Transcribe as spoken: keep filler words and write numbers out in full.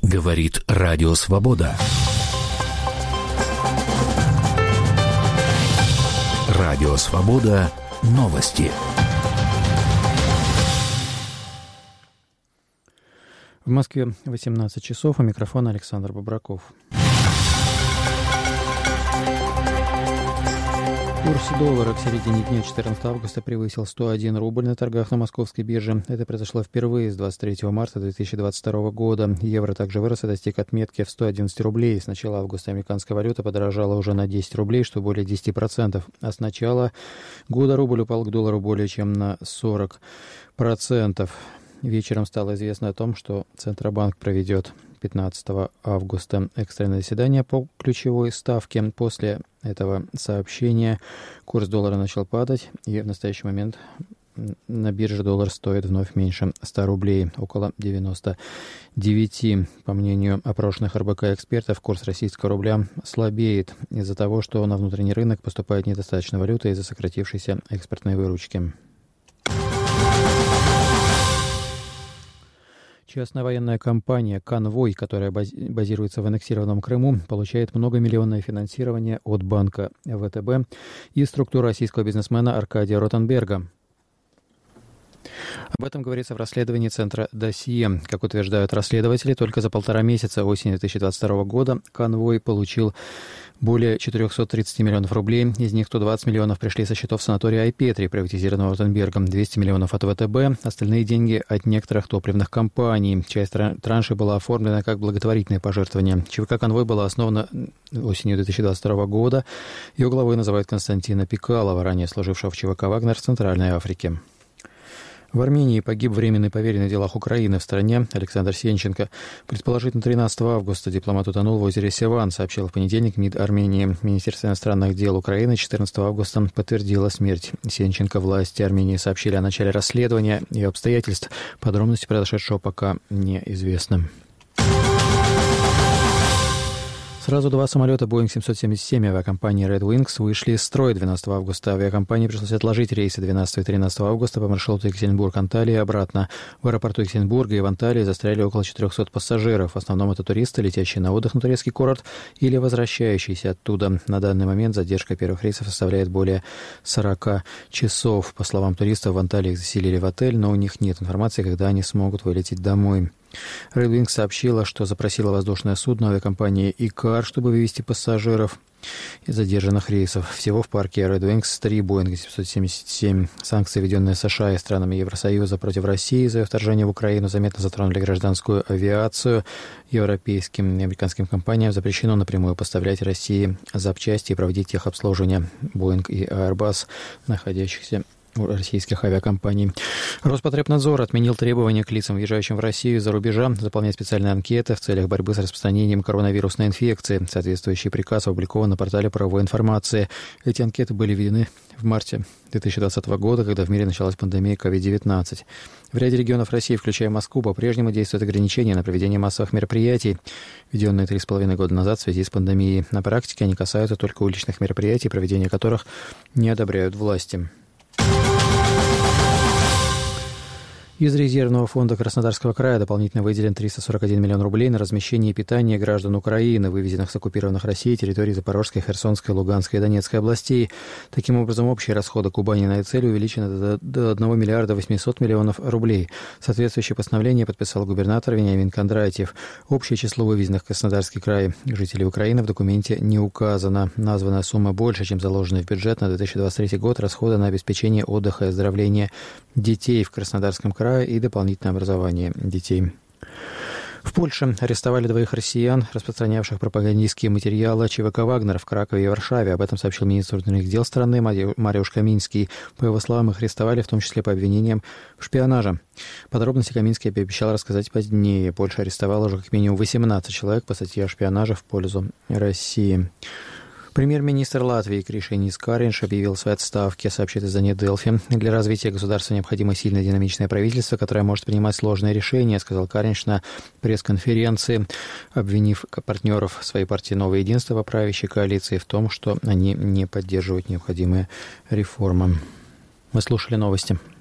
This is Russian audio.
Говорит Радио Свобода. Радио Свобода. Новости. В Москве восемнадцать часов. У микрофона Александр Бобраков. Курс доллара к середине дня четырнадцатого августа превысил сто один рубль на торгах на московской бирже. Это произошло впервые с двадцать третьего марта две тысячи двадцать второго года. Евро также вырос и достиг отметки в сто одиннадцать рублей. С начала августа американская валюта подорожала уже на десять рублей, что более десять процентов. А с начала года рубль упал к доллару более чем на сорок процентов. Вечером стало известно о том, что Центробанк проведет пятнадцатого августа экстренное заседание по ключевой ставке. После этого сообщения курс доллара начал падать, и в настоящий момент на бирже доллар стоит вновь меньше ста рублей, около девяноста девяти. По мнению опрошенных эр бэ ка экспертов, курс российского рубля слабеет из-за того, что на внутренний рынок поступает недостаточно валюты из-за сократившейся экспортной выручки. Частная военная компания «Конвой», которая базируется в аннексированном Крыму, получает многомиллионное финансирование от банка вэ тэ бэ и структуры российского бизнесмена Аркадия Ротенберга. Об этом говорится в расследовании Центра «Досье». Как утверждают расследователи, только за полтора месяца осенью две тысячи двадцать второго года «Конвой» получил более четыреста тридцать миллионов рублей. Из них сто двадцать миллионов пришли со счетов санатория Айпетри, приватизированного Ротенбергом, двести миллионов от вэ тэ бэ, остальные деньги от некоторых топливных компаний. Часть транши была оформлена как благотворительное пожертвование. ЧВК «Конвой» была основана осенью две тысячи двадцать второго года. Ее главой называют Константина Пикалова, ранее служившего в ЧВК «Вагнер» в Центральной Африке. В Армении погиб временный поверенный в делах Украины в стране Александр Сенченко. Предположительно, тринадцатого августа дипломат утонул в озере Севан, сообщил в понедельник МИД Армении. Министерство иностранных дел Украины четырнадцатого августа подтвердило смерть Сенченко. Власти Армении сообщили о начале расследования и обстоятельств. Подробности произошедшего пока неизвестны. Сразу два самолета Боинг семьсот семьдесят семь авиакомпании Red Wings вышли из строя двенадцатого августа. Авиакомпании пришлось отложить рейсы двенадцатого и тринадцатого августа по маршруту Екатеринбург-Анталия и обратно. В аэропорту Екатеринбурга и в Анталии застряли около четырехсот пассажиров. В основном это туристы, летящие на отдых на турецкий курорт или возвращающиеся оттуда. На данный момент задержка первых рейсов составляет более сорока часов. По словам туристов, в Анталии их заселили в отель, но у них нет информации, когда они смогут вылететь домой. Red Wings сообщила, что запросила воздушное судно авиакомпании «Икар», чтобы вывести пассажиров из задержанных рейсов. Всего в парке Red Wings три Боинга семьсот семьдесят семь. Санкции, введенные США и странами Евросоюза против России за вторжение в Украину, заметно затронули гражданскую авиацию. Европейским и американским компаниям запрещено напрямую поставлять России запчасти и проводить техобслуживание Боинг и Airbus, находящихся у российских авиакомпаний. Роспотребнадзор отменил требования к лицам, въезжающим в Россию из-за рубежа, заполнять специальные анкеты в целях борьбы с распространением коронавирусной инфекции. Соответствующий приказ опубликован на портале правовой информации. Эти анкеты были введены в марте две тысячи двадцатого года, когда в мире началась пандемия ковид девятнадцать. В ряде регионов России, включая Москву, по-прежнему действуют ограничения на проведение массовых мероприятий, введенные три с половиной года назад в связи с пандемией. На практике они касаются только уличных мероприятий, проведение которых не одобряют власти. Из резервного фонда Краснодарского края дополнительно выделен триста сорок один миллион рублей на размещение и питание граждан Украины, вывезенных с оккупированных Россией территорий Запорожской, Херсонской, Луганской и Донецкой областей. Таким образом, общие расходы Кубани на эту цель увеличены до одного миллиарда восьмисот миллионов рублей. Соответствующее постановление подписал губернатор Вениамин Кондратьев. Общее число вывезенных в Краснодарский край жителей Украины в документе не указано. Названная сумма больше, чем заложенная в бюджет на две тысячи двадцать третий год расходы на обеспечение отдыха и оздоровления детей в Краснодарском крае и дополнительное образование детей. В Польше арестовали двоих россиян, распространявших пропагандистские материалы ЧВК «Вагнер» в Кракове и Варшаве. Об этом сообщил министр внутренних дел страны Мариуш Каминский. По его словам, их арестовали в том числе по обвинениям в шпионаже. Подробности Каминский обещал рассказать позднее. Польша арестовала уже как минимум восемнадцать человек по статье о шпионаже в пользу России. Премьер-министр Латвии Кришинис Каринш объявил свои отставки, сообщит издание Делфи. Для развития государства необходимо сильное динамичное правительство, которое может принимать сложные решения, сказал Каринш на пресс-конференции, обвинив партнеров своей партии «Новое единство» по правящей коалиции в том, что они не поддерживают необходимые реформы. Мы слушали новости.